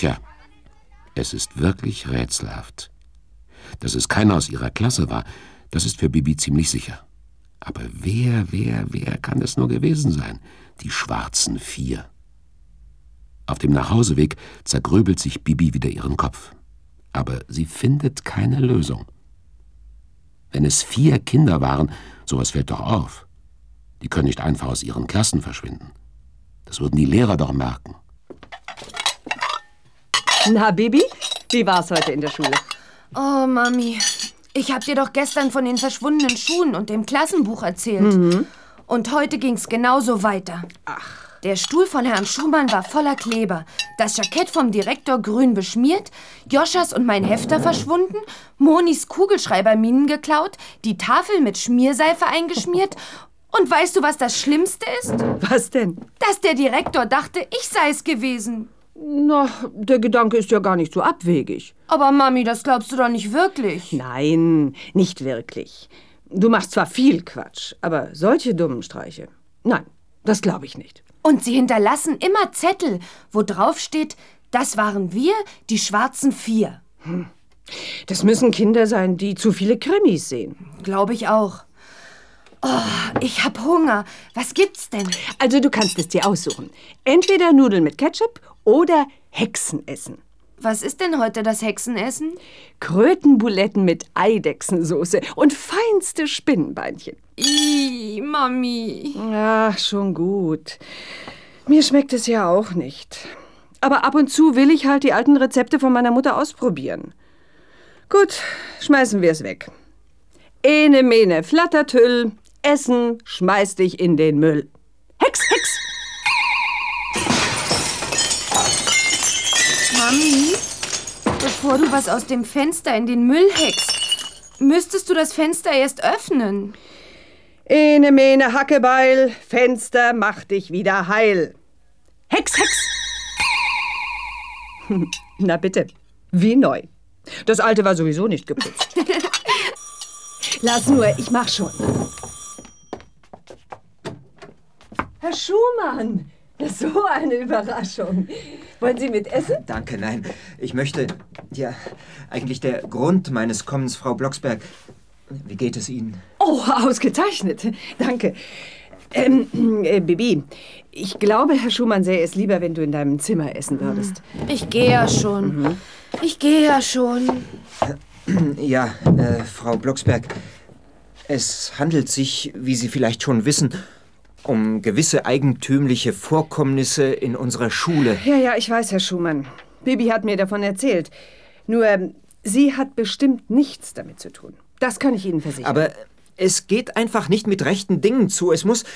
Tja, es ist wirklich rätselhaft. Dass es keiner aus ihrer Klasse war, das ist für Bibi ziemlich sicher. Aber wer kann es nur gewesen sein? Die schwarzen 4. Auf dem Nachhauseweg zergröbelt sich Bibi wieder ihren Kopf. Aber sie findet keine Lösung. Wenn es 4 Kinder waren, sowas fällt doch auf. Die können nicht einfach aus ihren Klassen verschwinden. Das würden die Lehrer doch merken. Na, Bibi, wie war's heute in der Schule? Oh, Mami, ich hab dir doch gestern von den verschwundenen Schuhen und dem Klassenbuch erzählt. Mhm. Und heute ging's genauso weiter. Ach. Der Stuhl von Herrn Schumann war voller Kleber, das Jackett vom Direktor grün beschmiert, Joschas und mein Hefter verschwunden, Monis Kugelschreiberminen geklaut, die Tafel mit Schmierseife eingeschmiert. Und weißt du, was das Schlimmste ist? Was denn? Dass der Direktor dachte, ich sei es gewesen. Na, der Gedanke ist ja gar nicht so abwegig. Aber Mami, das glaubst du doch nicht wirklich. Nein, nicht wirklich. Du machst zwar viel Quatsch, aber solche dummen Streiche, nein, das glaube ich nicht. Und sie hinterlassen immer Zettel, wo drauf steht, das waren wir, die schwarzen 4. Das müssen Kinder sein, die zu viele Krimis sehen. Glaube ich auch. Oh, ich hab Hunger. Was gibt's denn? Also du kannst es dir aussuchen. Entweder Nudeln mit Ketchup oder Hexenessen. Was ist denn heute das Hexenessen? Krötenbuletten mit Eidechsensoße und feinste Spinnenbeinchen. Ih, Mami. Ach, schon gut. Mir schmeckt es ja auch nicht. Aber ab und zu will ich halt die alten Rezepte von meiner Mutter ausprobieren. Gut, schmeißen wir es weg. Ene mene flattertüll, Essen, schmeiß dich in den Müll. Hex, Hex! Mami, bevor du was aus dem Fenster in den Müll heckst, müsstest du das Fenster erst öffnen. Ene mene Hackebeil, Fenster, mach dich wieder heil. Hex, Hex! Na bitte, wie neu. Das alte war sowieso nicht geputzt. Lass nur, ich mach schon. Herr Schumann, so eine Überraschung. Wollen Sie mit essen? Danke, nein. Ich möchte, ja, eigentlich der Grund meines Kommens, Frau Blocksberg. Wie geht es Ihnen? Oh, ausgezeichnet. Danke. Bibi, ich glaube, Herr Schumann sähe es lieber, wenn du in deinem Zimmer essen würdest. Ich gehe ja schon. Ich gehe ja schon. Ja, Frau Blocksberg, es handelt sich, wie Sie vielleicht schon wissen, um gewisse eigentümliche Vorkommnisse in unserer Schule. Ja, ich weiß, Herr Schumann. Bibi hat mir davon erzählt. Nur, sie hat bestimmt nichts damit zu tun. Das kann ich Ihnen versichern. Aber es geht einfach nicht mit rechten Dingen zu. Es muss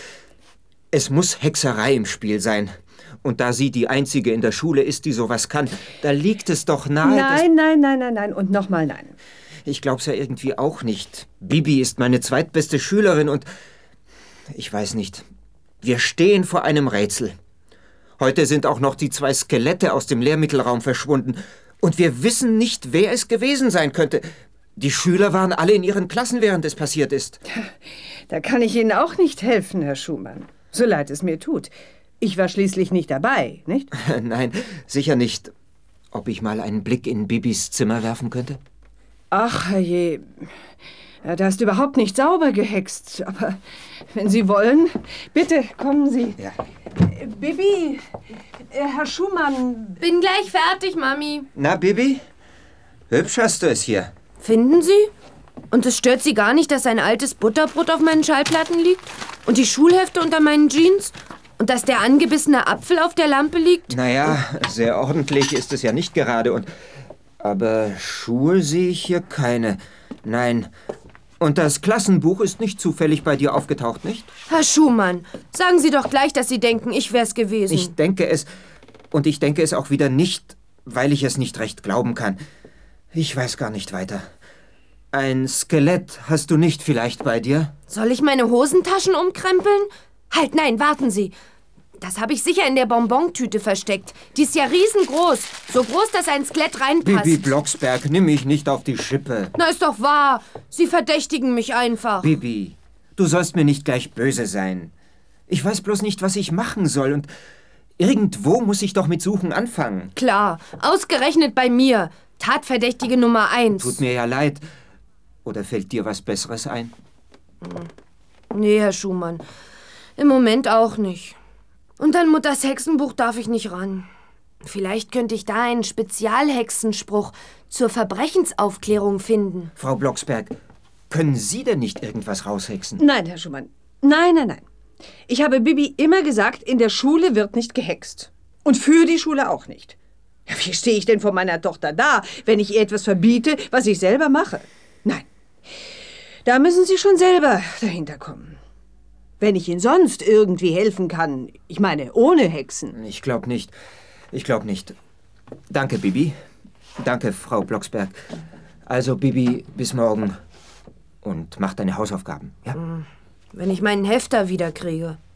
Hexerei im Spiel sein. Und da sie die Einzige in der Schule ist, die sowas kann, da liegt es doch nahe, Nein. Und nochmal nein. Ich glaub's ja irgendwie auch nicht. Bibi ist meine zweitbeste Schülerin und ich weiß nicht. Wir stehen vor einem Rätsel. Heute sind auch noch die 2 Skelette aus dem Lehrmittelraum verschwunden. Und wir wissen nicht, wer es gewesen sein könnte. Die Schüler waren alle in ihren Klassen, während es passiert ist. Da kann ich Ihnen auch nicht helfen, Herr Schumann. So leid es mir tut. Ich war schließlich nicht dabei, nicht? Nein, sicher nicht. Ob ich mal einen Blick in Bibis Zimmer werfen könnte? Ach, herrje. Ja, da ist überhaupt nicht sauber gehext. Aber wenn Sie wollen, bitte kommen Sie. Ja. Bibi, Herr Schumann. Bin gleich fertig, Mami. Na, Bibi? Hübsch hast du es hier. Finden Sie? Und es stört Sie gar nicht, dass ein altes Butterbrot auf meinen Schallplatten liegt? Und die Schulhefte unter meinen Jeans? Und dass der angebissene Apfel auf der Lampe liegt? Naja, sehr ordentlich ist es ja nicht gerade. Aber Schuhe sehe ich hier keine. Nein. Und das Klassenbuch ist nicht zufällig bei dir aufgetaucht, nicht? Herr Schumann, sagen Sie doch gleich, dass Sie denken, ich wär's gewesen. Ich denke es. Und ich denke es auch wieder nicht, weil ich es nicht recht glauben kann. Ich weiß gar nicht weiter. Ein Skelett hast du nicht vielleicht bei dir? Soll ich meine Hosentaschen umkrempeln? Halt, nein, warten Sie. Das habe ich sicher in der Bonbontüte versteckt. Die ist ja riesengroß. So groß, dass ein Skelett reinpasst. Bibi Blocksberg, nimm mich nicht auf die Schippe. Na, ist doch wahr. Sie verdächtigen mich einfach. Bibi, du sollst mir nicht gleich böse sein. Ich weiß bloß nicht, was ich machen soll und Irgendwo muss ich doch mit Suchen anfangen. Klar, ausgerechnet bei mir. Tatverdächtige Nummer 1. Tut mir ja leid. Oder fällt dir was Besseres ein? Nee, Herr Schumann. Im Moment auch nicht. Und an Mutters Hexenbuch darf ich nicht ran. Vielleicht könnte ich da einen Spezialhexenspruch zur Verbrechensaufklärung finden. Frau Blocksberg, können Sie denn nicht irgendwas raushexen? Nein, Herr Schumann. Nein, nein, nein. Ich habe Bibi immer gesagt, in der Schule wird nicht gehext. Und für die Schule auch nicht. Ja, wie stehe ich denn vor meiner Tochter da, wenn ich ihr etwas verbiete, was ich selber mache? Nein. Da müssen Sie schon selber dahinter kommen. Wenn ich Ihnen sonst irgendwie helfen kann, ich meine, ohne Hexen. Ich glaube nicht. Ich glaube nicht. Danke, Bibi. Danke, Frau Blocksberg. Also, Bibi, bis morgen. Und mach deine Hausaufgaben, ja? Wenn ich meinen Hefter wiederkriege.